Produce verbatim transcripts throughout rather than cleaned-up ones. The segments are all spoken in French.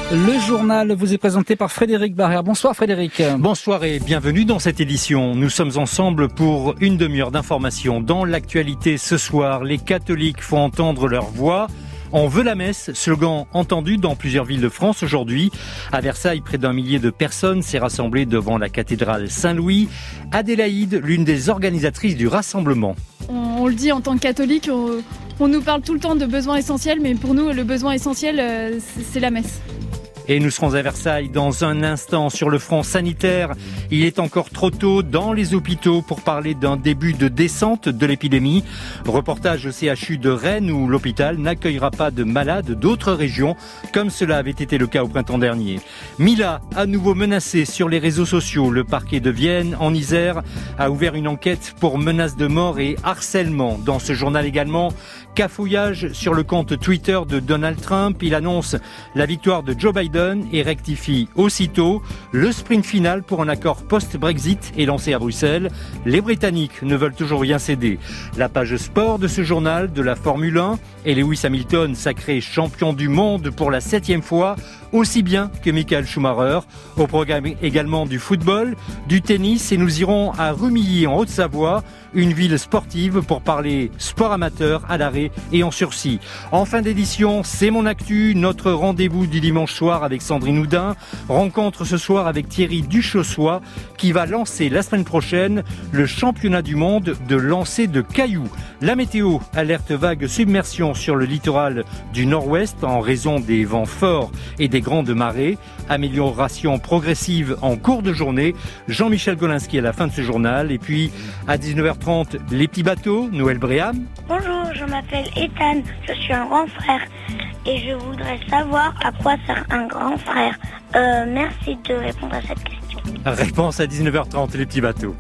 Le journal vous est présenté par Frédéric Barrère. Bonsoir Frédéric. Bonsoir et bienvenue dans cette édition. Nous sommes ensemble pour une demi-heure d'information. Dans l'actualité ce soir, les catholiques font entendre leur voix. On veut la messe, slogan entendu dans plusieurs villes de France aujourd'hui. À Versailles, près d'un millier de personnes s'est rassemblé devant la cathédrale Saint-Louis. Adélaïde, l'une des organisatrices du rassemblement. On, on le dit en tant que catholique, on, on nous parle tout le temps de besoins essentiels, mais pour nous, le besoin essentiel, euh, c'est la messe. Et nous serons à Versailles dans un instant sur le front sanitaire. Il est encore trop tôt dans les hôpitaux pour parler d'un début de descente de l'épidémie. Reportage au C H U de Rennes où l'hôpital n'accueillera pas de malades d'autres régions comme cela avait été le cas au printemps dernier. Mila, à nouveau menacée sur les réseaux sociaux. Le parquet de Vienne, en Isère, a ouvert une enquête pour menaces de mort et harcèlement. Dans ce journal également, cafouillage sur le compte Twitter de Donald Trump. Il annonce la victoire de Joe Biden et rectifie aussitôt. Le sprint final pour un accord post-Brexit est lancé à Bruxelles. Les Britanniques ne veulent toujours rien céder. La page sport de ce journal, de la Formule un et Lewis Hamilton sacré champion du monde pour la septième fois, aussi bien que Michael Schumacher. Au programme également du football, du tennis et nous irons à Rumilly en Haute-Savoie, une ville sportive pour parler sport amateur à l'arrêt et en sursis. En fin d'édition, c'est mon actu, notre rendez-vous du dimanche soir avec Sandrine Houdin. Rencontre ce soir avec Thierry Duchossois qui va lancer la semaine prochaine le championnat du monde de lancer de cailloux. La météo, alerte vague submersion sur le littoral du nord-ouest en raison des vents forts et des grandes marées. Amélioration progressive en cours de journée. Jean-Michel Golinski à la fin de ce journal. Et puis à dix-neuf heures trente, les petits bateaux, Noël Bréham. Bonjour, je m'appelle Ethan, je suis un grand frère et je voudrais savoir à quoi sert un grand frère. Euh, merci de répondre à cette question. Réponse à dix-neuf heures trente, les petits bateaux.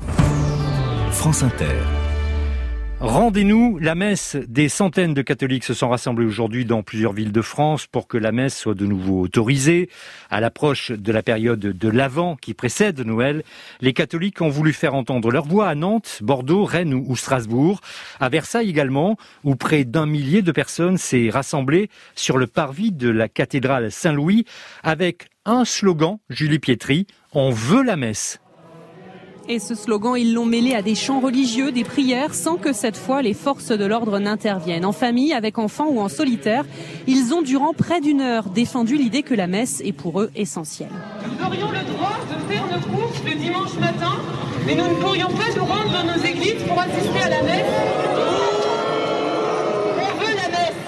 France Inter. Rendez-nous la messe. Des centaines de catholiques se sont rassemblés aujourd'hui dans plusieurs villes de France pour que la messe soit de nouveau autorisée. À l'approche de la période de l'Avent qui précède Noël, les catholiques ont voulu faire entendre leur voix à Nantes, Bordeaux, Rennes ou Strasbourg. À Versailles également, où près d'un millier de personnes s'est rassemblé sur le parvis de la cathédrale Saint-Louis avec un slogan, Julie Pietri, « On veut la messe ». Et ce slogan, ils l'ont mêlé à des chants religieux, des prières, sans que cette fois les forces de l'ordre n'interviennent. En famille, avec enfants ou en solitaire, ils ont durant près d'une heure défendu l'idée que la messe est pour eux essentielle. Nous aurions le droit de faire nos courses le dimanche matin, mais nous ne pourrions pas nous rendre dans nos églises pour assister à la messe. On veut la messe.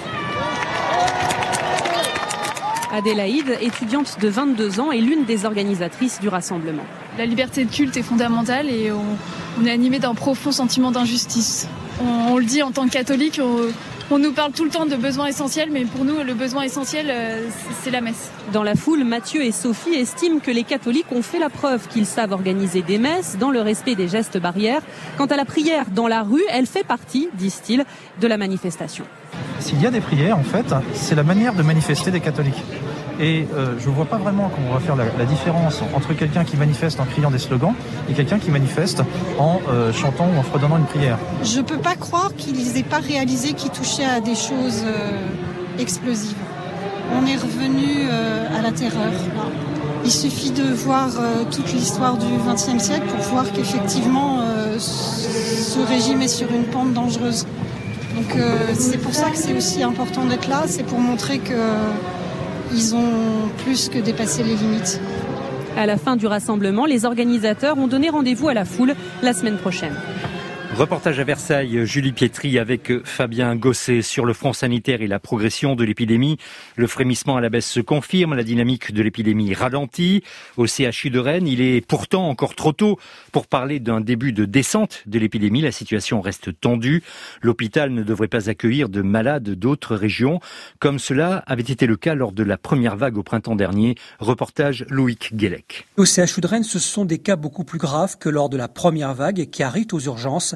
Adélaïde, étudiante de vingt-deux ans, est l'une des organisatrices du rassemblement. La liberté de culte est fondamentale et on, on est animé d'un profond sentiment d'injustice. On, on le dit en tant que catholique, on, on nous parle tout le temps de besoins essentiels, mais pour nous, le besoin essentiel, euh, c'est la messe. Dans la foule, Mathieu et Sophie estiment que les catholiques ont fait la preuve qu'ils savent organiser des messes dans le respect des gestes barrières. Quant à la prière dans la rue, elle fait partie, disent-ils, de la manifestation. S'il y a des prières, en fait, c'est la manière de manifester des catholiques. Et euh, je ne vois pas vraiment comment on va faire la, la différence entre quelqu'un qui manifeste en criant des slogans et quelqu'un qui manifeste en euh, chantant ou en fredonnant une prière. Je ne peux pas croire qu'ils n'aient pas réalisé qu'ils touchaient à des choses euh, explosives. On est revenu euh, à la terreur. Là. Il suffit de voir euh, toute l'histoire du vingtième siècle pour voir qu'effectivement euh, ce régime est sur une pente dangereuse. Donc euh, c'est pour ça que c'est aussi important d'être là, c'est pour montrer que ils ont plus que dépassé les limites. À la fin du rassemblement, les organisateurs ont donné rendez-vous à la foule la semaine prochaine. Reportage à Versailles, Julie Pietri avec Fabien Gosset sur le front sanitaire et la progression de l'épidémie. Le frémissement à la baisse se confirme, la dynamique de l'épidémie ralentit. Au C H U de Rennes, il est pourtant encore trop tôt pour parler d'un début de descente de l'épidémie. La situation reste tendue. L'hôpital ne devrait pas accueillir de malades d'autres régions, comme cela avait été le cas lors de la première vague au printemps dernier. Reportage Loïc Guélec. Au C H U de Rennes, ce sont des cas beaucoup plus graves que lors de la première vague qui arrivent aux urgences.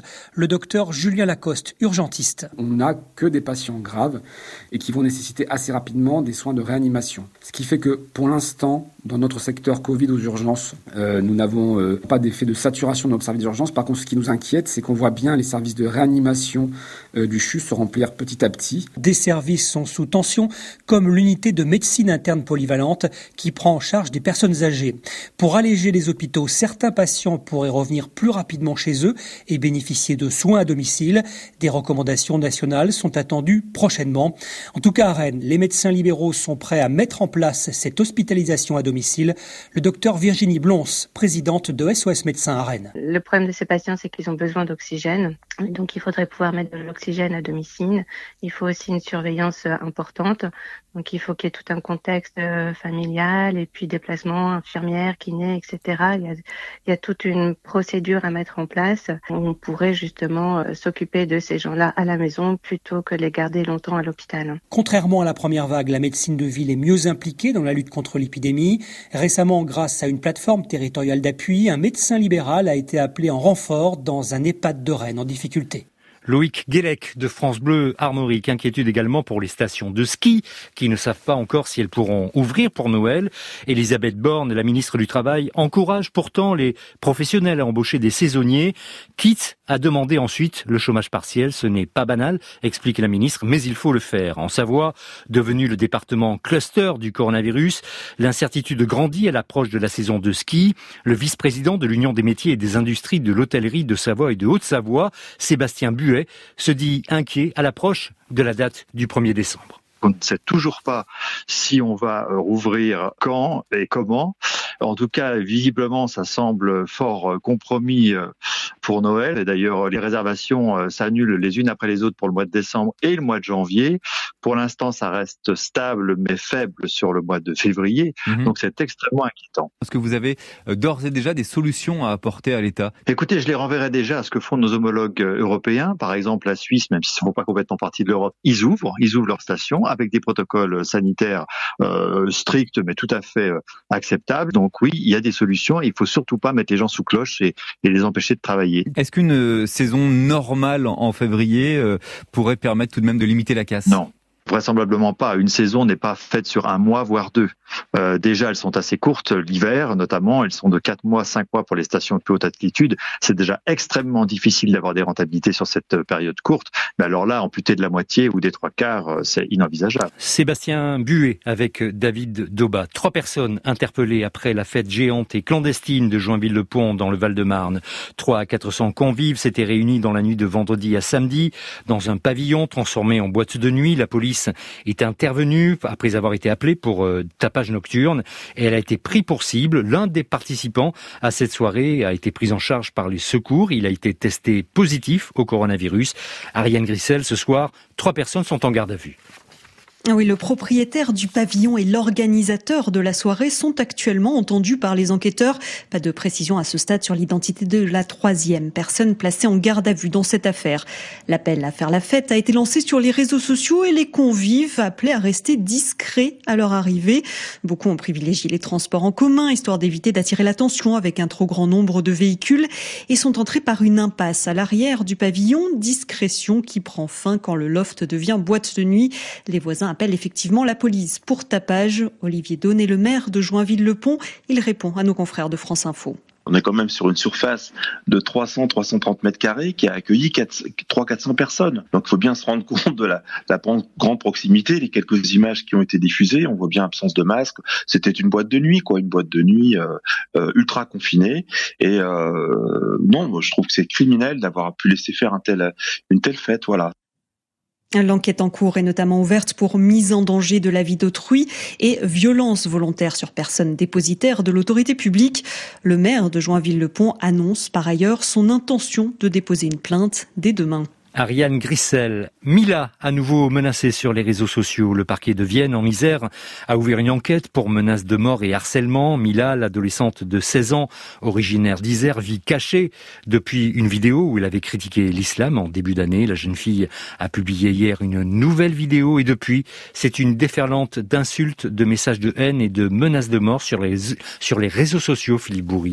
le docteur Julien Lacoste, urgentiste. On n'a que des patients graves et qui vont nécessiter assez rapidement des soins de réanimation. Ce qui fait que pour l'instant, dans notre secteur Covid aux urgences, euh, nous n'avons euh, pas d'effet de saturation de notre service d'urgence. Par contre, ce qui nous inquiète, c'est qu'on voit bien les services de réanimation euh, du C H U se remplir petit à petit. Des services sont sous tension, comme l'unité de médecine interne polyvalente qui prend en charge des personnes âgées. Pour alléger les hôpitaux, certains patients pourraient revenir plus rapidement chez eux et bénéficier de soins à domicile. Des recommandations nationales sont attendues prochainement. En tout cas, à Rennes, les médecins libéraux sont prêts à mettre en place cette hospitalisation à domicile. Le docteur Virginie Blons, présidente de S O S Médecins à Rennes. Le problème de ces patients, c'est qu'ils ont besoin d'oxygène. Donc, il faudrait pouvoir mettre de l'oxygène à domicile. Il faut aussi une surveillance importante. Donc, il faut qu'il y ait tout un contexte familial et puis déplacement, infirmières, kinés, et cetera. Il y a, il y a toute une procédure à mettre en place. On pourrait justement s'occuper de ces gens-là à la maison plutôt que les garder longtemps à l'hôpital. Contrairement à la première vague, la médecine de ville est mieux impliquée dans la lutte contre l'épidémie. Récemment, grâce à une plateforme territoriale d'appui, un médecin libéral a été appelé en renfort dans un EHPAD de Rennes en difficulté. Loïc Guélec de France Bleu Armorique, inquiétude également pour les stations de ski qui ne savent pas encore si elles pourront ouvrir pour Noël. Elisabeth Borne, la ministre du Travail, encourage pourtant les professionnels à embaucher des saisonniers, quitte à demander ensuite le chômage partiel. Ce n'est pas banal, explique la ministre, mais il faut le faire. En Savoie, devenu le département cluster du coronavirus, l'incertitude grandit à l'approche de la saison de ski. Le vice-président de l'Union des métiers et des industries de l'hôtellerie de Savoie et de Haute-Savoie, Sébastien Buet, se dit inquiet à l'approche de la date du premier décembre. On ne sait toujours pas si on va rouvrir quand et comment. En tout cas, visiblement, ça semble fort compromis pour Noël. Et d'ailleurs, les réservations s'annulent les unes après les autres pour le mois de décembre et le mois de janvier. Pour l'instant, ça reste stable mais faible sur le mois de février. Mmh. Donc, c'est extrêmement inquiétant. Est-ce que vous avez d'ores et déjà des solutions à apporter à l'État ? Écoutez, je les renverrai déjà à ce que font nos homologues européens. Par exemple, la Suisse, même s'ils ne font pas complètement partie de l'Europe, ils ouvrent, ils ouvrent leurs stations avec des protocoles sanitaires euh, stricts mais tout à fait euh, acceptables. Donc oui, il y a des solutions et il faut surtout pas mettre les gens sous cloche et, et les empêcher de travailler. Est-ce qu'une euh, saison normale en février euh, pourrait permettre tout de même de limiter la casse ? Non. Vraisemblablement pas. Une saison n'est pas faite sur un mois, voire deux. Euh, déjà, elles sont assez courtes, l'hiver notamment. Elles sont de quatre mois, cinq mois pour les stations de plus haute altitude. C'est déjà extrêmement difficile d'avoir des rentabilités sur cette période courte. Mais alors là, amputer de la moitié ou des trois quarts, c'est inenvisageable. Sébastien Buet avec David Daubat. Trois personnes interpellées après la fête géante et clandestine de Joinville-le-Pont dans le Val-de-Marne. Trois à quatre cents convives s'étaient réunis dans la nuit de vendredi à samedi dans un pavillon transformé en boîte de nuit. La police est intervenue après avoir été appelée pour euh, tapage nocturne et elle a été prise pour cible. L'un des participants à cette soirée a été pris en charge par les secours. Il a été testé positif au coronavirus. Ariane Grissel, ce soir, trois personnes sont en garde à vue. Oui, le propriétaire du pavillon et l'organisateur de la soirée sont actuellement entendus par les enquêteurs. Pas de précision à ce stade sur l'identité de la troisième personne placée en garde à vue dans cette affaire. L'appel à faire la fête a été lancé sur les réseaux sociaux et les convives appelés à rester discrets à leur arrivée. Beaucoup ont privilégié les transports en commun, histoire d'éviter d'attirer l'attention avec un trop grand nombre de véhicules, et sont entrés par une impasse à l'arrière du pavillon. Discrétion qui prend fin quand le loft devient boîte de nuit. Les voisins appelle effectivement la police pour tapage. Olivier Donnet, le maire de Joinville-le-Pont, il répond à nos confrères de France Info. On est quand même sur une surface de trois cents à trois cent trente mètres carrés qui a accueilli trois cents à quatre cents personnes. Donc il faut bien se rendre compte de la, la grande proximité, les quelques images qui ont été diffusées. On voit bien absence de masque. C'était une boîte de nuit, quoi, une boîte de nuit euh, euh, ultra confinée. Et euh, non, moi, je trouve que c'est criminel d'avoir pu laisser faire un tel, une telle fête, voilà. L'enquête en cours est notamment ouverte pour mise en danger de la vie d'autrui et violence volontaire sur personne dépositaire de l'autorité publique. Le maire de Joinville-le-Pont annonce par ailleurs son intention de déposer une plainte dès demain. Ariane Grissel. Mila, à nouveau menacée sur les réseaux sociaux. Le parquet de Vienne, en Isère, a ouvert une enquête pour menaces de mort et harcèlement. Mila, l'adolescente de seize ans, originaire d'Isère, vit cachée depuis une vidéo où elle avait critiqué l'islam en début d'année. La jeune fille a publié hier une nouvelle vidéo et depuis, c'est une déferlante d'insultes, de messages de haine et de menaces de mort sur les, sur les réseaux sociaux, Philippe Bourri.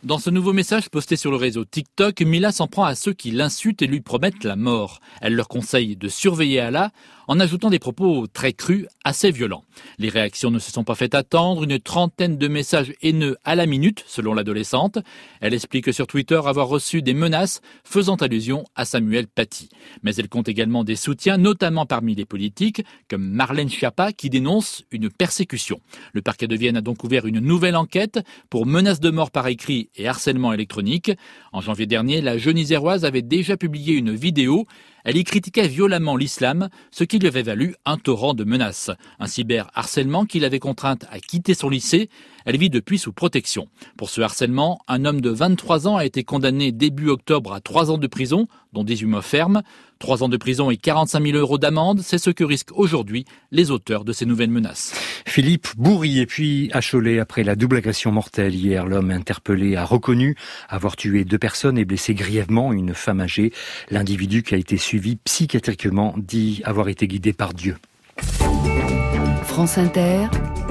Dans ce nouveau message posté sur le réseau TikTok, Mila s'en prend à ceux qui l'insultent et lui promettent la mort. Elle leur conseille de surveiller Allah en ajoutant des propos très crus, assez violents. Les réactions ne se sont pas fait attendre, une trentaine de messages haineux à la minute, selon l'adolescente. Elle explique sur Twitter avoir reçu des menaces faisant allusion à Samuel Paty. Mais elle compte également des soutiens, notamment parmi les politiques, comme Marlène Schiappa, qui dénonce une persécution. Le parquet de Vienne a donc ouvert une nouvelle enquête pour menaces de mort par écrit et harcèlement électronique. En janvier dernier, la jeune Iséroise avait déjà publié une vidéo. Elle y critiquait violemment l'islam, ce qui lui avait valu un torrent de menaces. Un cyberharcèlement qui l'avait contrainte à quitter son lycée. Elle vit depuis sous protection. Pour ce harcèlement, un homme de vingt-trois ans a été condamné début octobre à trois ans de prison, dont dix-huit mois fermes. trois ans de prison et quarante-cinq mille euros d'amende, c'est ce que risquent aujourd'hui les auteurs de ces nouvelles menaces. Philippe Bourri et puis à Cholet, après la double agression mortelle hier, l'homme interpellé a reconnu avoir tué deux personnes et blessé grièvement une femme âgée. L'individu qui a été suivi psychiatriquement dit avoir été guidé par Dieu. France Inter,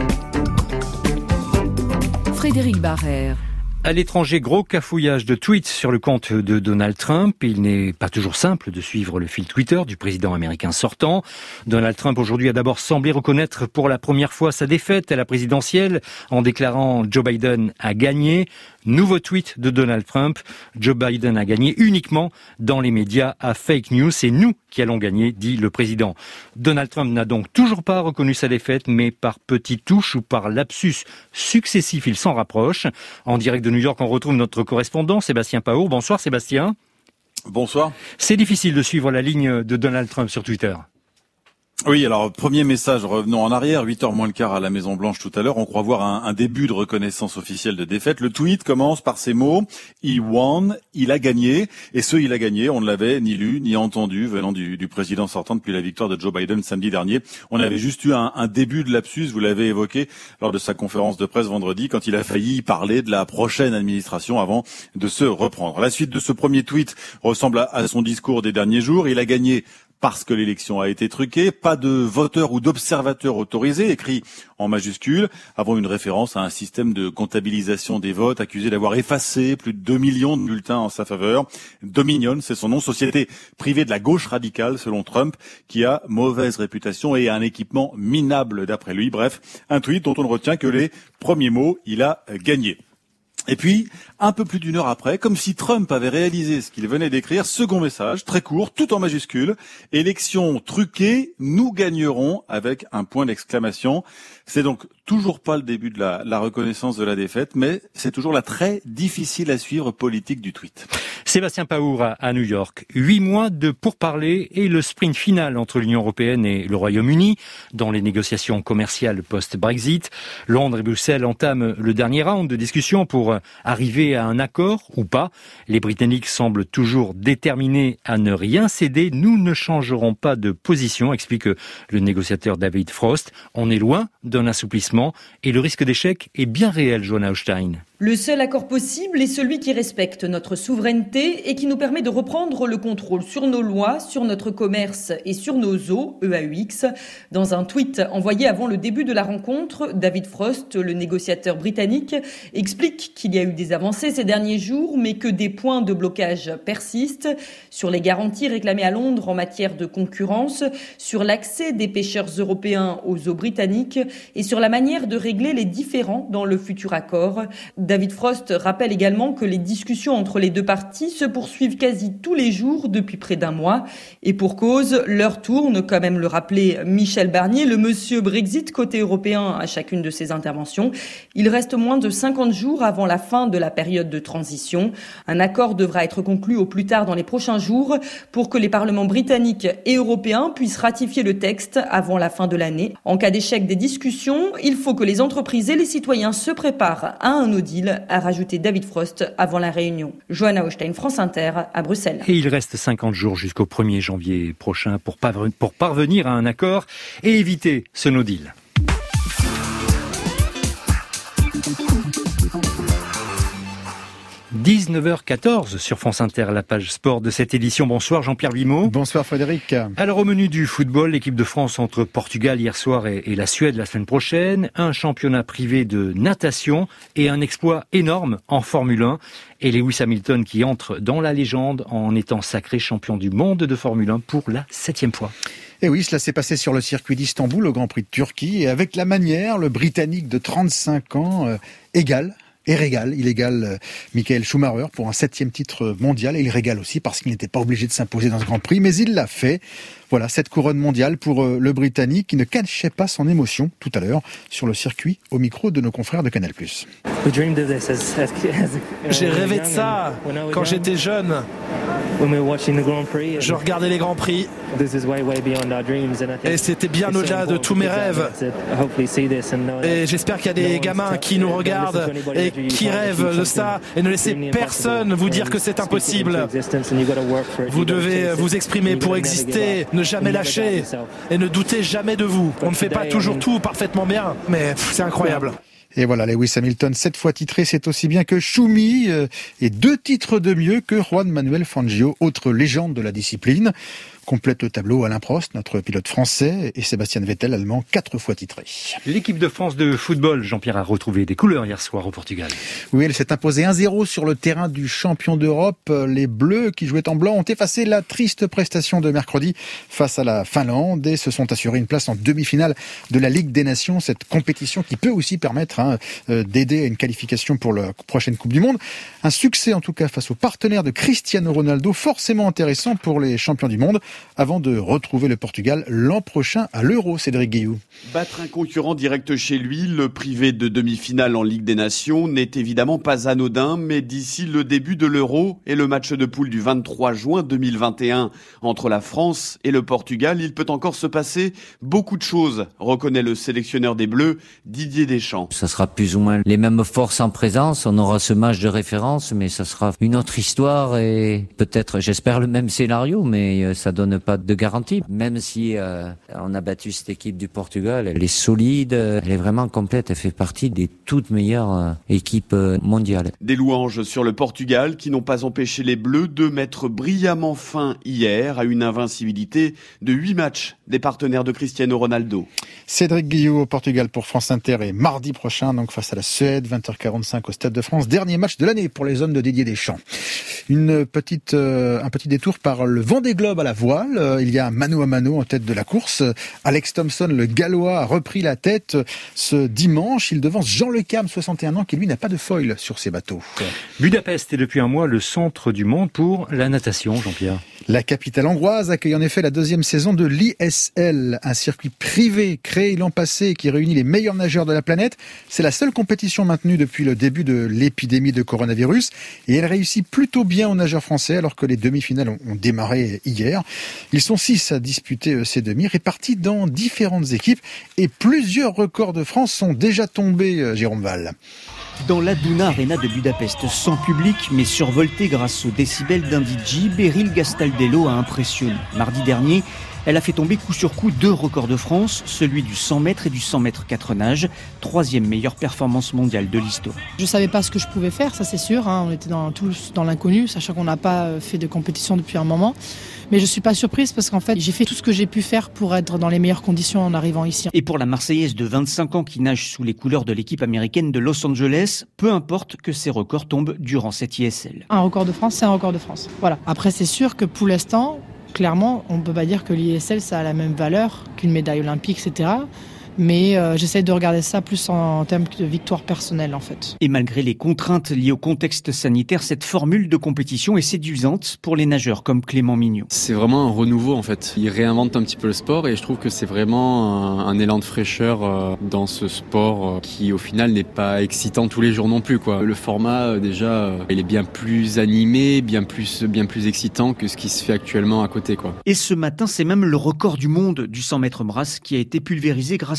Frédéric Barrère. À l'étranger, gros cafouillage de tweets sur le compte de Donald Trump. Il n'est pas toujours simple de suivre le fil Twitter du président américain sortant. Donald Trump aujourd'hui a d'abord semblé reconnaître pour la première fois sa défaite à la présidentielle en déclarant Joe Biden a gagné. Nouveau tweet de Donald Trump. Joe Biden a gagné uniquement dans les médias à fake news. C'est nous qui allons gagner, dit le président. Donald Trump n'a donc toujours pas reconnu sa défaite, mais par petites touches ou par lapsus successifs, il s'en rapproche. En direct de New York, on retrouve notre correspondant Sébastien Paour. Bonsoir Sébastien. Bonsoir. C'est difficile de suivre la ligne de Donald Trump sur Twitter. Oui, alors premier message, revenons en arrière, huit heures moins le quart à la Maison-Blanche tout à l'heure, on croit voir un, un début de reconnaissance officielle de défaite. Le tweet commence par ces mots, « He won », il a gagné, et ce « il a gagné », on ne l'avait ni lu ni entendu venant du, du président sortant depuis la victoire de Joe Biden samedi dernier. On avait juste eu un, un début de lapsus, vous l'avez évoqué lors de sa conférence de presse vendredi, quand il a failli parler de la prochaine administration avant de se reprendre. La suite de ce premier tweet ressemble à, à son discours des derniers jours, il a gagné parce que l'élection a été truquée, pas de voteurs ou d'observateurs autorisés, écrit en majuscule, avant une référence à un système de comptabilisation des votes accusé d'avoir effacé plus de deux millions de bulletins en sa faveur. Dominion, c'est son nom, société privée de la gauche radicale selon Trump, qui a mauvaise réputation et un équipement minable d'après lui. Bref, un tweet dont on ne retient que les premiers mots, il a gagné. Et puis, un peu plus d'une heure après, comme si Trump avait réalisé ce qu'il venait d'écrire, second message, très court, tout en majuscule, élection truquée, nous gagnerons, avec un point d'exclamation. C'est donc toujours pas le début de la, la reconnaissance de la défaite, mais c'est toujours la très difficile à suivre politique du tweet. Sébastien Paour à New York. Huit mois de pourparlers et le sprint final entre l'Union européenne et le Royaume-Uni dans les négociations commerciales post-Brexit. Londres et Bruxelles entament le dernier round de discussion pour arriver à un accord ou pas. Les Britanniques semblent toujours déterminés à ne rien céder. Nous ne changerons pas de position, explique le négociateur David Frost. On est loin d'un assouplissement et le risque d'échec est bien réel, Johanna Hochstein. Le seul accord possible est celui qui respecte notre souveraineté et qui nous permet de reprendre le contrôle sur nos lois, sur notre commerce et sur nos eaux, E A U X. Dans un tweet envoyé avant le début de la rencontre, David Frost, le négociateur britannique, explique qu'il y a eu des avancées ces derniers jours, mais que des points de blocage persistent sur les garanties réclamées à Londres en matière de concurrence, sur l'accès des pêcheurs européens aux eaux britanniques et sur la manière de régler les différends dans le futur accord. David Frost rappelle également que les discussions entre les deux parties se poursuivent quasi tous les jours depuis près d'un mois. Et pour cause, l'heure tourne, comme aime le rappeler Michel Barnier, le monsieur Brexit côté européen à chacune de ses interventions. Il reste moins de cinquante jours avant la fin de la période de transition. Un accord devra être conclu au plus tard dans les prochains jours pour que les parlements britanniques et européens puissent ratifier le texte avant la fin de l'année. En cas d'échec des discussions, il faut que les entreprises et les citoyens se préparent à un no deal, a rajouté David Frost avant la réunion. Johanna Hochstein, France Inter, à Bruxelles. Et il reste cinquante jours jusqu'au premier janvier prochain pour parvenir à un accord et éviter ce no deal. dix-neuf heures quatorze sur France Inter, la page sport de cette édition. Bonsoir Jean-Pierre Vimot. Bonsoir Frédéric. Alors au menu du football, l'équipe de France entre Portugal hier soir et, et la Suède la semaine prochaine, un championnat privé de natation et un exploit énorme en Formule un. Et Lewis Hamilton qui entre dans la légende en étant sacré champion du monde de Formule un pour la septième fois. Et oui, cela s'est passé sur le circuit d'Istanbul au Grand Prix de Turquie. Et avec la manière, le Britannique de trente-cinq ans euh, égale et régale. Il égale euh, Michael Schumacher pour un septième titre mondial. Et il régale aussi parce qu'il n'était pas obligé de s'imposer dans ce Grand Prix. Mais il l'a fait. Voilà, cette couronne mondiale pour euh, le Britannique qui ne cachait pas son émotion tout à l'heure sur le circuit au micro de nos confrères de Canal plus. J'ai rêvé de ça quand j'étais jeune. Je regardais les Grands Prix et c'était bien au-delà de tous mes rêves. Et j'espère qu'il y a des gamins qui nous regardent et qui rêvent de ça, et ne laissez personne vous dire que c'est impossible. Vous devez vous exprimer pour exister, ne jamais lâcher et ne doutez jamais de vous. On ne fait pas toujours tout parfaitement bien, mais c'est incroyable. Et voilà, Lewis Hamilton, sept fois titré, c'est aussi bien que Schumi, euh, et deux titres de mieux que Juan Manuel Fangio, autre légende de la discipline. Complète le tableau Alain Prost, notre pilote français, et Sébastien Vettel, allemand, quatre fois titré. L'équipe de France de football, Jean-Pierre, a retrouvé des couleurs hier soir au Portugal. Oui, elle s'est imposée un zéro sur le terrain du champion d'Europe. Les Bleus, qui jouaient en blanc, ont effacé la triste prestation de mercredi face à la Finlande et se sont assurés une place en demi-finale de la Ligue des Nations, cette compétition qui peut aussi permettre hein, d'aider à une qualification pour la prochaine Coupe du Monde. Un succès en tout cas face aux partenaires de Cristiano Ronaldo, forcément intéressant pour les champions du monde, avant de retrouver le Portugal l'an prochain à l'Euro, Cédric Guillou. Battre un concurrent direct chez lui, le privé de demi-finale en Ligue des Nations, n'est évidemment pas anodin, mais d'ici le début de l'Euro et le match de poule du vingt-trois juin deux mille vingt et un entre la France et le Portugal, il peut encore se passer beaucoup de choses, reconnaît le sélectionneur des Bleus, Didier Deschamps. Ça sera plus ou moins les mêmes forces en présence, on aura ce match de référence, mais ça sera une autre histoire et peut-être, j'espère, le même scénario, mais ça donne pas de garantie. Même si euh, on a battu cette équipe du Portugal, elle est solide, elle est vraiment complète, elle fait partie des toutes meilleures euh, équipes euh, mondiales. Des louanges sur le Portugal qui n'ont pas empêché les Bleus de mettre brillamment fin hier à une invincibilité de huit matchs des partenaires de Cristiano Ronaldo. Cédric Guillou au Portugal pour France Inter et mardi prochain donc face à la Suède, vingt heures quarante-cinq au Stade de France. Dernier match de l'année pour les hommes de Didier Deschamps. Une petite, euh, un petit détour par le Vendée Globe à la voile. Il y a un mano à mano en tête de la course. Alex Thompson, le Gallois, a repris la tête ce dimanche. Il devance Jean Le Cam, soixante et un ans, qui lui n'a pas de foil sur ses bateaux. Budapest est depuis un mois le centre du monde pour la natation, Jean-Pierre. La capitale hongroise accueille en effet la deuxième saison de l'I S L, un circuit privé créé l'an passé qui réunit les meilleurs nageurs de la planète. C'est la seule compétition maintenue depuis le début de l'épidémie de coronavirus et elle réussit plutôt bien aux nageurs français alors que les demi-finales ont, ont démarré hier. Ils sont six à disputer ces demi, répartis dans différentes équipes et plusieurs records de France sont déjà tombés, Jérôme Val. Dans l'Aduna Arena de Budapest, sans public mais survolté grâce aux décibels d'un D J, Beryl Gastaldello a impressionné. Mardi dernier, elle a fait tomber coup sur coup deux records de France, celui du cent mètres et du cent mètres quatre nages, troisième meilleure performance mondiale de l'histoire. Je ne savais pas ce que je pouvais faire, ça c'est sûr, hein. On était dans, tous dans l'inconnu, sachant qu'on n'a pas fait de compétition depuis un moment. Mais je ne suis pas surprise parce qu'en fait, j'ai fait tout ce que j'ai pu faire pour être dans les meilleures conditions en arrivant ici. Et pour la Marseillaise de vingt-cinq ans qui nage sous les couleurs de l'équipe américaine de Los Angeles, peu importe que ces records tombent durant cette I S L. Un record de France, c'est un record de France. Voilà. Après, c'est sûr que pour l'instant, clairement, on ne peut pas dire que l'I S L, ça a la même valeur qu'une médaille olympique, et cetera. Mais euh, j'essaie de regarder ça plus en, en termes de victoire personnelle en fait. Et malgré les contraintes liées au contexte sanitaire, cette formule de compétition est séduisante pour les nageurs comme Clément Mignot. C'est vraiment un renouveau en fait. Il réinvente un petit peu le sport et je trouve que c'est vraiment un, un élan de fraîcheur euh, dans ce sport euh, qui au final n'est pas excitant tous les jours non plus, quoi. Le format euh, déjà euh, il est bien plus animé, bien plus, bien plus excitant que ce qui se fait actuellement à côté, quoi. Et ce matin, c'est même le record du monde du cent mètres brasse qui a été pulvérisé grâce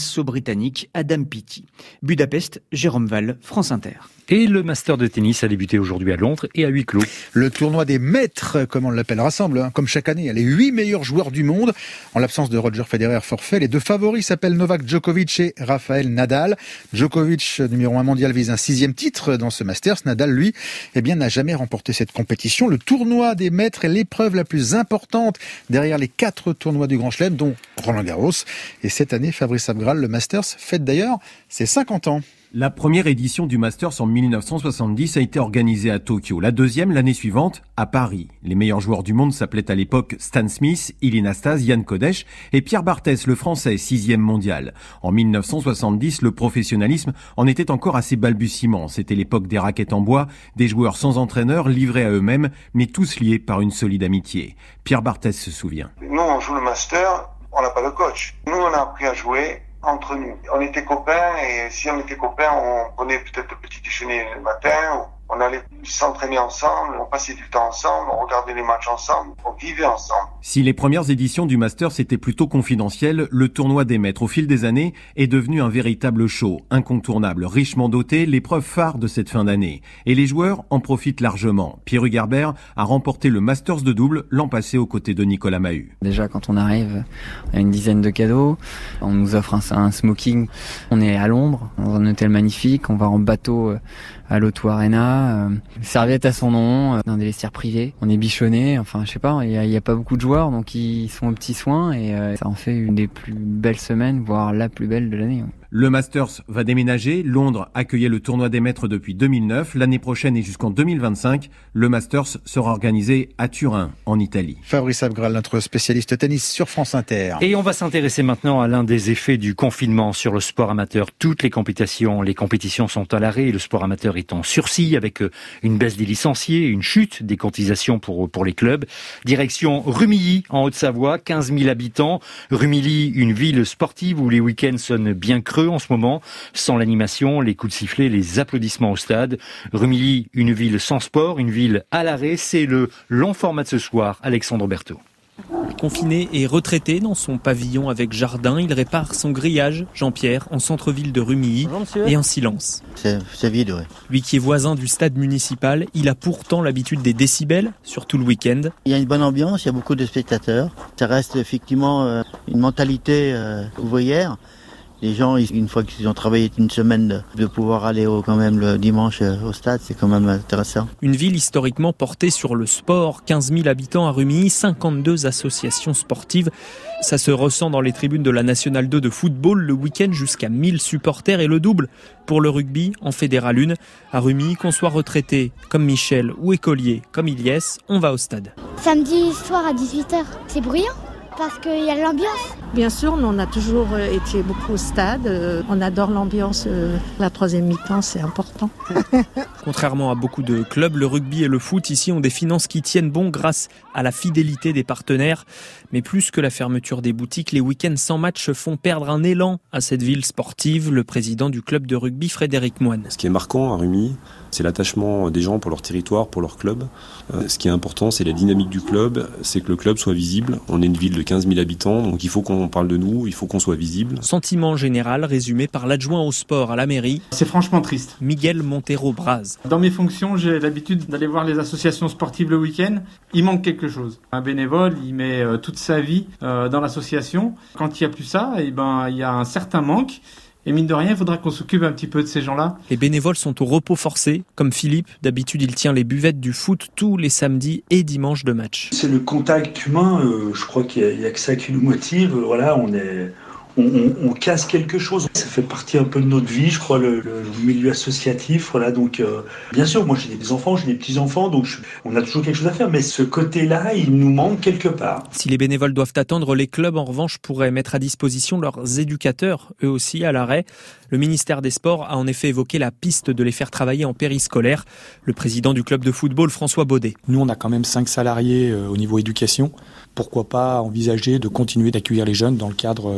l'Asso-Britannique Adam Peaty. Budapest, Jérôme Val, France Inter. Et le Master de tennis a débuté aujourd'hui à Londres et à huis clos. Le tournoi des maîtres, comme on l'appelle, rassemble, hein, comme chaque année, les huit meilleurs joueurs du monde. En l'absence de Roger Federer forfait, les deux favoris s'appellent Novak Djokovic et Rafael Nadal. Djokovic, numéro un mondial, vise un sixième titre dans ce Masters. Nadal, lui, eh bien, n'a jamais remporté cette compétition. Le tournoi des maîtres est l'épreuve la plus importante derrière les quatre tournois du Grand Chelem, dont Roland Garros. Et cette année, Fabrice Abgral, le Masters, fête d'ailleurs ses cinquante ans. La première édition du Masters en mille neuf cent soixante-dix a été organisée à Tokyo. La deuxième, l'année suivante, à Paris. Les meilleurs joueurs du monde s'appelaient à l'époque Stan Smith, Ilie Nastase, Yann Kodech et Pierre Barthès, le Français, sixième mondial. En mille neuf cent soixante-dix, le professionnalisme en était encore à ses balbutiements. C'était l'époque des raquettes en bois, des joueurs sans entraîneur, livrés à eux-mêmes, mais tous liés par une solide amitié. Pierre Barthès se souvient. Nous, on joue le Master, on n'a pas de coach. Nous, on a appris à jouer entre nous. On était copains et si on était copains, on prenait peut-être le petit déjeuner le matin, on allait s'entraîner ensemble, on passait du temps ensemble, on regardait les matchs ensemble, on vivait ensemble. Si les premières éditions du Masters étaient plutôt confidentielles, le tournoi des maîtres au fil des années est devenu un véritable show, incontournable, richement doté, l'épreuve phare de cette fin d'année. Et les joueurs en profitent largement. Pierre Hugerbert a remporté le Masters de double l'an passé aux côtés de Nicolas Mahut. Déjà quand on arrive, il y a une dizaine de cadeaux, on nous offre un, un smoking, on est à Londres, dans un hôtel magnifique, on va en bateau à l'O deux Arena, euh, serviette à son nom, euh, dans des vestiaires privés. On est bichonné, enfin je sais pas, il y a, y a pas beaucoup de joueurs donc ils sont aux petits soins et euh, ça en fait une des plus belles semaines, voire la plus belle de l'année. Ouais. Le Masters va déménager. Londres accueillait le tournoi des maîtres depuis deux mille neuf. L'année prochaine et jusqu'en deux mille vingt-cinq, le Masters sera organisé à Turin, en Italie. Fabrice Abgral, notre spécialiste tennis sur France Inter. Et on va s'intéresser maintenant à l'un des effets du confinement sur le sport amateur. Toutes les compétitions, les compétitions sont à l'arrêt et le sport amateur est en sursis avec une baisse des licenciés, une chute des cotisations pour, pour les clubs. Direction Rumilly, en Haute-Savoie, quinze mille habitants. Rumilly, une ville sportive où les week-ends sonnent bien creux en ce moment, sans l'animation, les coups de sifflet, les applaudissements au stade. Rumilly, une ville sans sport, une ville à l'arrêt, c'est le long format de ce soir. Alexandre Berthaud. Confiné et retraité dans son pavillon avec jardin, il répare son grillage, Jean-Pierre, en centre-ville de Rumilly, et en silence. C'est, c'est vide, oui. Lui qui est voisin du stade municipal, il a pourtant l'habitude des décibels, surtout le week-end. Il y a une bonne ambiance, il y a beaucoup de spectateurs. Ça reste effectivement une mentalité ouvrière. Les gens, une fois qu'ils ont travaillé une semaine, de pouvoir aller au, quand même le dimanche au stade, c'est quand même intéressant. Une ville historiquement portée sur le sport, quinze mille habitants à Rumilly, cinquante-deux associations sportives. Ça se ressent dans les tribunes de la Nationale deux de football, le week-end jusqu'à mille supporters et le double pour le rugby en Fédéral un. À Rumilly, qu'on soit retraité comme Michel ou écolier comme Ilyes, on va au stade. Samedi soir à dix-huit heures, c'est bruyant parce qu'il y a l'ambiance. Bien sûr, nous on a toujours été beaucoup au stade. On adore l'ambiance. La troisième mi-temps, c'est important. Contrairement à beaucoup de clubs, le rugby et le foot ici ont des finances qui tiennent bon grâce à la fidélité des partenaires. Mais plus que la fermeture des boutiques, les week-ends sans match font perdre un élan à cette ville sportive. Le président du club de rugby, Frédéric Moine. Ce qui est marquant à Rumilly, c'est l'attachement des gens pour leur territoire, pour leur club. Euh, ce qui est important, c'est la dynamique du club, c'est que le club soit visible. On est une ville de quinze mille habitants, donc il faut qu'on parle de nous, il faut qu'on soit visible. Sentiment général résumé par l'adjoint au sport à la mairie. C'est franchement triste. Miguel Montero-Braz. Dans mes fonctions, j'ai l'habitude d'aller voir les associations sportives le week-end. Il manque quelque chose. Un bénévole, il met euh, toute sa vie euh, dans l'association. Quand il n'y a plus ça, eh ben, il y a un certain manque. Et mine de rien, il faudra qu'on s'occupe un petit peu de ces gens-là. Les bénévoles sont au repos forcé, comme Philippe. D'habitude, il tient les buvettes du foot tous les samedis et dimanches de match. C'est le contact humain. Euh, je crois qu'il n'y a, a que ça qui nous motive. Voilà, on est... On, on, on casse quelque chose. Ça fait partie un peu de notre vie, je crois, le, le milieu associatif. Voilà, donc euh, bien sûr, moi j'ai des enfants, j'ai des petits enfants, donc je, on a toujours quelque chose à faire. Mais ce côté-là, il nous manque quelque part. Si les bénévoles doivent attendre, les clubs en revanche pourraient mettre à disposition leurs éducateurs, eux aussi à l'arrêt. Le ministère des Sports a en effet évoqué la piste de les faire travailler en périscolaire. Le président du club de football, François Baudet. Nous, on a quand même cinq salariés euh, au niveau éducation. Pourquoi pas envisager de continuer d'accueillir les jeunes dans le cadre euh, scolaire?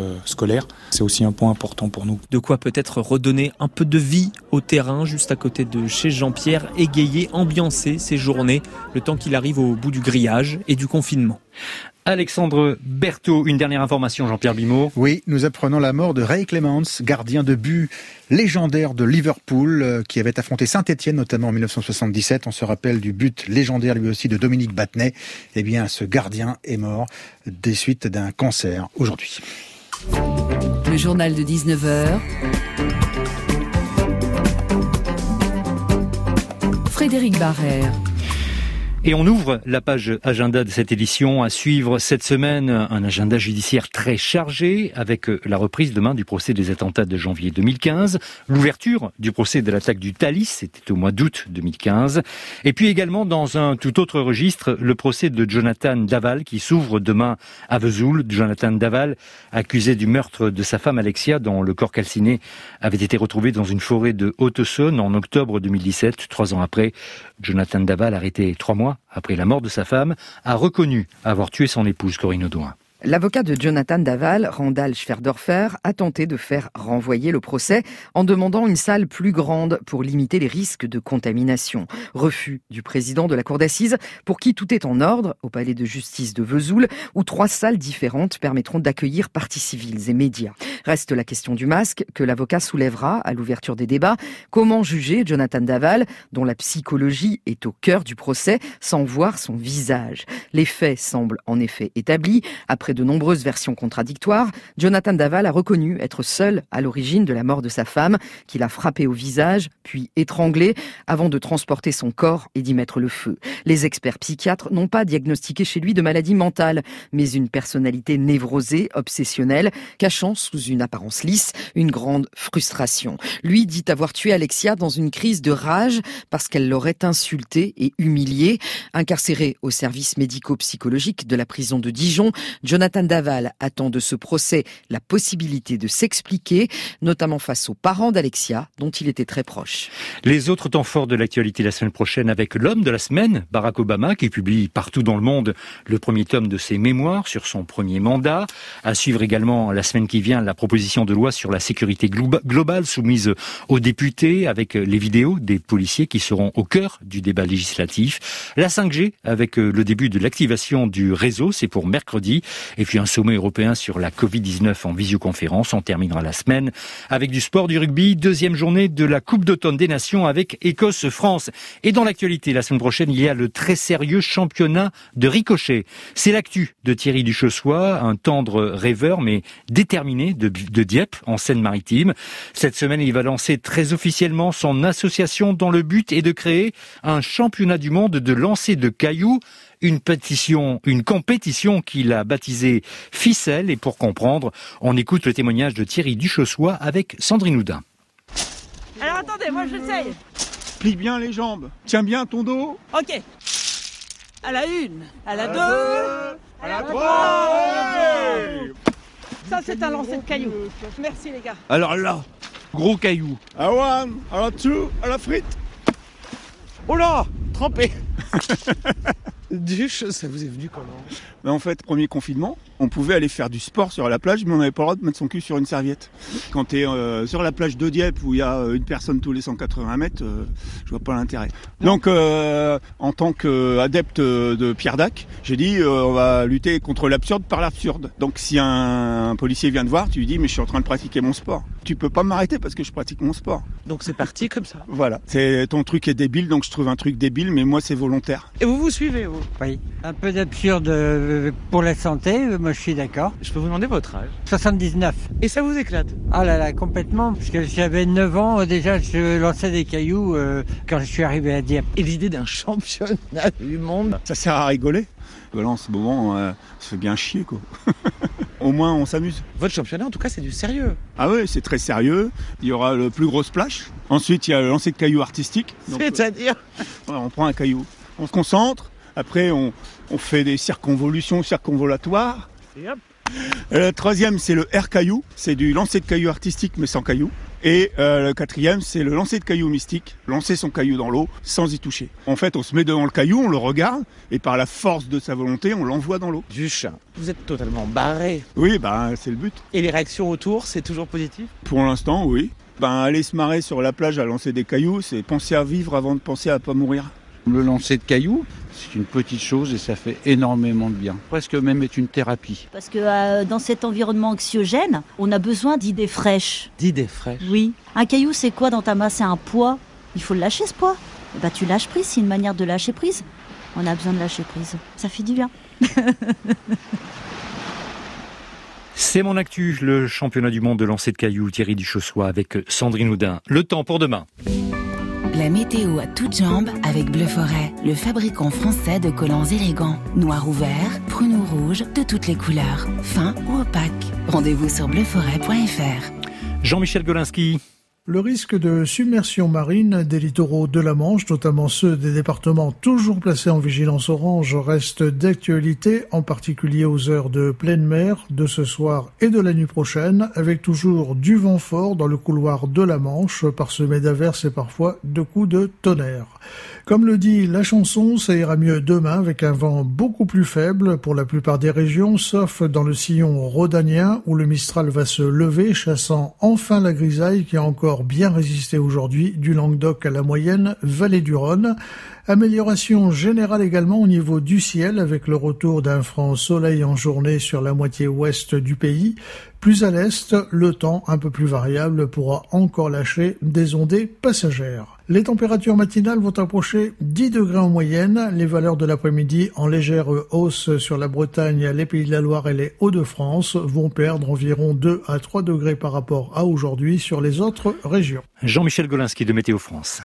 scolaire. C'est aussi un point important pour nous. De quoi peut-être redonner un peu de vie au terrain, juste à côté de chez Jean-Pierre, égayer, ambiancer ces journées, le temps qu'il arrive au bout du grillage et du confinement. Alexandre Berthaud, une dernière information, Jean-Pierre Bimeau. Oui, nous apprenons la mort de Ray Clements, gardien de but légendaire de Liverpool, qui avait affronté Saint-Étienne, notamment en dix-neuf cent soixante-dix-sept. On se rappelle du but légendaire, lui aussi, de Dominique Battenet. Eh bien, ce gardien est mort des suites d'un cancer aujourd'hui. Le journal de dix-neuf heures. Frédéric Barrère. Et on ouvre la page agenda de cette édition. À suivre cette semaine, un agenda judiciaire très chargé avec la reprise demain du procès des attentats de janvier deux mille quinze, l'ouverture du procès de l'attaque du Thalys, c'était au mois d'août deux mille quinze, et puis également dans un tout autre registre, le procès de Jonathan Daval qui s'ouvre demain à Vesoul. Jonathan Daval, accusé du meurtre de sa femme Alexia, dont le corps calciné avait été retrouvé dans une forêt de Haute-Saône en octobre deux mille dix-sept. Trois ans après, Jonathan Daval, arrêté trois mois après la mort de sa femme, a reconnu avoir tué son épouse Corinne Audouin. L'avocat de Jonathan Daval, Randall Schwerdorfer, a tenté de faire renvoyer le procès en demandant une salle plus grande pour limiter les risques de contamination. Refus du président de la cour d'assises, pour qui tout est en ordre au palais de justice de Vesoul, où trois salles différentes permettront d'accueillir parties civiles et médias. Reste la question du masque que l'avocat soulèvera à l'ouverture des débats. Comment juger Jonathan Daval, dont la psychologie est au cœur du procès, sans voir son visage? Les faits semblent en effet établis. Après de nombreuses versions contradictoires, Jonathan Daval a reconnu être seul à l'origine de la mort de sa femme, qu'il a frappée au visage, puis étranglée, avant de transporter son corps et d'y mettre le feu. Les experts psychiatres n'ont pas diagnostiqué chez lui de maladie mentale, mais une personnalité névrosée, obsessionnelle, cachant sous une apparence lisse une grande frustration. Lui dit avoir tué Alexia dans une crise de rage parce qu'elle l'aurait insulté et humilié. Incarcéré au service médico-psychologique de la prison de Dijon, Jonathan Daval attend de ce procès la possibilité de s'expliquer, notamment face aux parents d'Alexia, dont il était très proche. Les autres temps forts de l'actualité la semaine prochaine avec l'homme de la semaine, Barack Obama, qui publie partout dans le monde le premier tome de ses mémoires sur son premier mandat. À suivre également la semaine qui vient la proposition de loi sur la sécurité glo- globale soumise aux députés, avec les vidéos des policiers qui seront au cœur du débat législatif. La cinq G avec le début de l'activation du réseau, c'est pour mercredi. Et puis un sommet européen sur la covid dix-neuf en visioconférence. On terminera la semaine avec du sport, du rugby, deuxième journée de la Coupe d'automne des Nations avec Écosse-France. Et dans l'actualité, la semaine prochaine, il y a le très sérieux championnat de ricochet. C'est l'actu de Thierry Duchossois, un tendre rêveur mais déterminé de, de Dieppe en Seine-Maritime. Cette semaine, il va lancer très officiellement son association dont le but est de créer un championnat du monde de lancer de cailloux. Une pétition, une compétition qu'il a baptisée Ficelle. Et pour comprendre, on écoute le témoignage de Thierry Duchossois avec Sandrine Houdin. Alors attendez, moi j'essaye. Plie bien les jambes, tiens bien ton dos. Ok. À la une, à la deux, à la trois. Ça c'est un lancer de cailloux. Merci les gars. Alors là, gros caillou. À one, à la two, à la frite. Oh là, trempé. Duche, ça vous est venu comment? Ben en fait, premier confinement, on pouvait aller faire du sport sur la plage, mais on n'avait pas le droit de mettre son cul sur une serviette. Quand tu es euh, sur la plage de Dieppe, où il y a une personne tous les cent quatre-vingts mètres, euh, je vois pas l'intérêt. Donc, euh, en tant qu'adepte de Pierre Dac, j'ai dit, euh, on va lutter contre l'absurde par l'absurde. Donc, si un, un policier vient te voir, tu lui dis, mais je suis en train de pratiquer mon sport. Tu peux pas m'arrêter parce que je pratique mon sport. Donc, c'est parti comme ça. Voilà. C'est, ton truc est débile, donc je trouve un truc débile, mais moi, c'est volontaire. Et vous vous suivez, vous? Oui. Un peu d'absurde pour la santé, moi je suis d'accord. Je peux vous demander votre âge? soixante-dix-neuf. Et ça vous éclate? Ah là là, complètement. Parce que j'avais neuf ans, déjà je lançais des cailloux euh, quand je suis arrivé à Dieppe. Et l'idée d'un championnat du monde? Ça sert à rigoler. Voilà, en ce moment, euh, ça fait bien chier, quoi. Au moins, on s'amuse. Votre championnat, en tout cas, c'est du sérieux. Ah oui, c'est très sérieux. Il y aura le plus gros splash. Ensuite, il y a le lancer de cailloux artistique. Donc, C'est-à-dire euh, on prend un caillou, on se concentre. Après, on, on fait des circonvolutions circonvolatoires. Et hop. Le troisième, c'est le air caillou. C'est du lancer de caillou artistique, mais sans caillou. Et euh, le quatrième, c'est le lancer de caillou mystique. Lancer son caillou dans l'eau sans y toucher. En fait, on se met devant le caillou, on le regarde, et par la force de sa volonté, on l'envoie dans l'eau. Duche, vous êtes totalement barré. Oui, bah, c'est le but. Et les réactions autour, c'est toujours positif ? Pour l'instant, oui. Ben, aller se marrer sur la plage à lancer des cailloux, c'est penser à vivre avant de penser à pas mourir. Le lancer de cailloux, c'est une petite chose et ça fait énormément de bien. Presque même est une thérapie. Parce que euh, dans cet environnement anxiogène, on a besoin d'idées fraîches. D'idées fraîches ? Oui. Un caillou, c'est quoi dans ta main ? C'est un poids. Il faut le lâcher, ce poids. Et bah, tu lâches prise, c'est une manière de lâcher prise. On a besoin de lâcher prise. Ça fait du bien. C'est mon actu, le championnat du monde de lancer de cailloux, Thierry Duchossois avec Sandrine Houdin. Le temps pour demain. La météo à toutes jambes avec Bleu Forêt, le fabricant français de collants élégants. Noir ou vert, prune ou rouge, de toutes les couleurs, fin ou opaque. Rendez-vous sur bleu forêt point f r. Jean-Michel Golinski. Le risque de submersion marine des littoraux de la Manche, notamment ceux des départements toujours placés en vigilance orange, reste d'actualité, en particulier aux heures de pleine mer de ce soir et de la nuit prochaine, avec toujours du vent fort dans le couloir de la Manche, parsemé d'averses et parfois de coups de tonnerre. Comme le dit la chanson, ça ira mieux demain avec un vent beaucoup plus faible pour la plupart des régions, sauf dans le sillon rhodanien où le Mistral va se lever, chassant enfin la grisaille qui a encore bien résisté aujourd'hui du Languedoc à la moyenne vallée du Rhône. Amélioration générale également au niveau du ciel avec le retour d'un franc soleil en journée sur la moitié ouest du pays. Plus à l'est, le temps un peu plus variable pourra encore lâcher des ondées passagères. Les températures matinales vont approcher dix degrés en moyenne, les valeurs de l'après-midi en légère hausse sur la Bretagne, les Pays de la Loire et les Hauts-de-France vont perdre environ deux à trois degrés par rapport à aujourd'hui sur les autres régions. Jean-Michel Golinski de Météo France.